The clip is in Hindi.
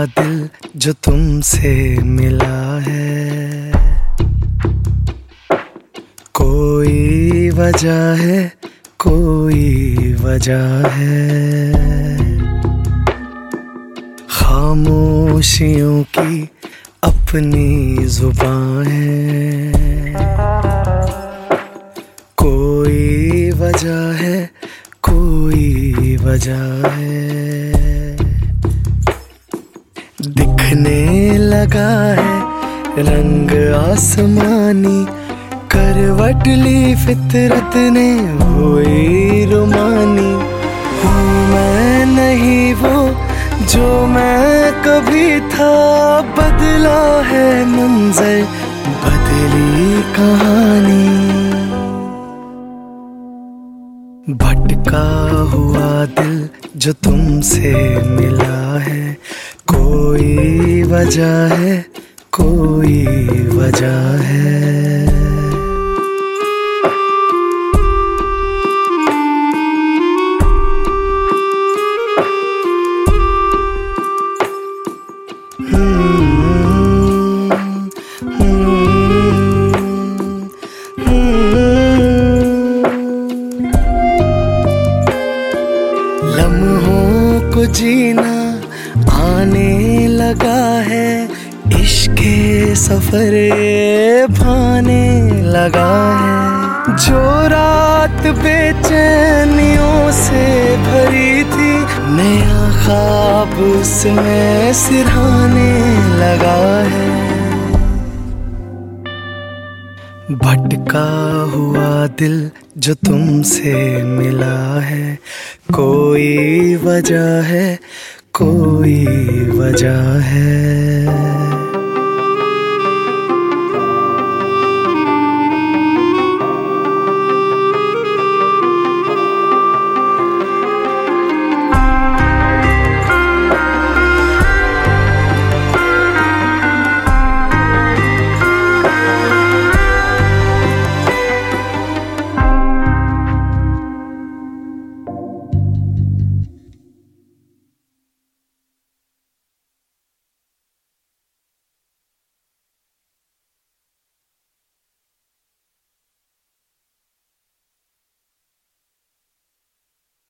दिल जो तुमसे मिला है, कोई वजह है, कोई वजह है। खामोशियों की अपनी जुबान है, कोई वजह है, कोई वजह है। दिखने लगा है रंग आसमानी, करवट ली फितरत ने हुई रुमानी। हूँ मैं नहीं वो जो मैं कभी था, बदला है मंजर, बदली कहानी। भटका हुआ दिल जो तुमसे मिला है, कोई वजह है, कोई वजह है। लम्हों को जीना आने लगा है, इश्क़े सफरे भाने लगा है। जो रात बेचैनियों से भरी थी, नया ख्वाब उसमें सिरहाने लगा है। भटका हुआ दिल जो तुमसे मिला है, कोई वजह है, कोई वजह है।